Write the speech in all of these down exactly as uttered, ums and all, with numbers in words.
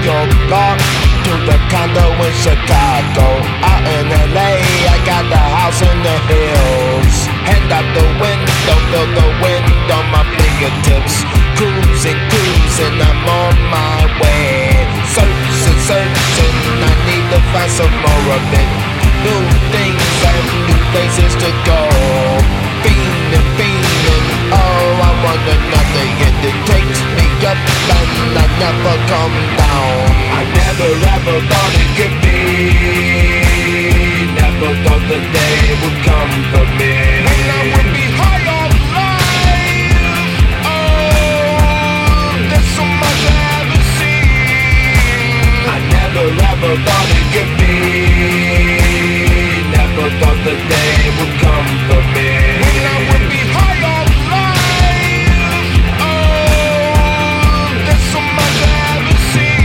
Central Park to the condo in Chicago. Out in L A, I got the house in the hills. Hand out the window, feel the wind on my fingertips. Cruising, cruising, I'm on my way. Searching, searching, I need to find some more of it. New things and new places to go. Fiending, fiending, oh, I want another hit. It takes me up and I never come down. I never ever thought it could be. Never thought the day would come for me when I would be high on life. Oh, there's so much I haven't seen. I never ever thought it could be. Never thought the day would come for me when I would be high on life. Oh, there's so much I haven't seen.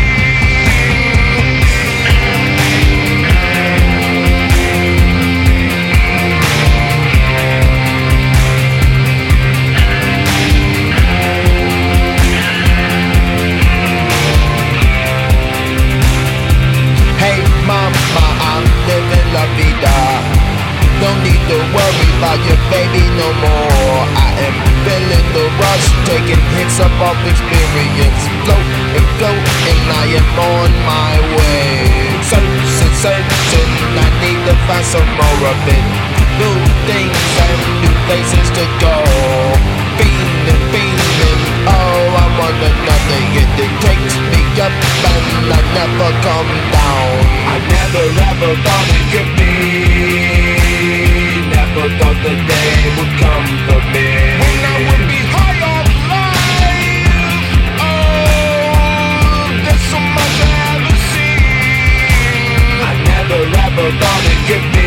Hey mama, I'm living la vida. Don't need to worry about your baby no more. I am feeling the rush, taking hits up off experience. Float and float, and I am on my way. Searching, searching, I need to find some more of it. New things and new places to go. Fiending, fiending, oh, I want another hit. It takes me up and I never come down. I never ever thought it could be. Never thought the day would come for me when I would be high on life. Oh, there's so much I haven't seen. I never ever thought it could be.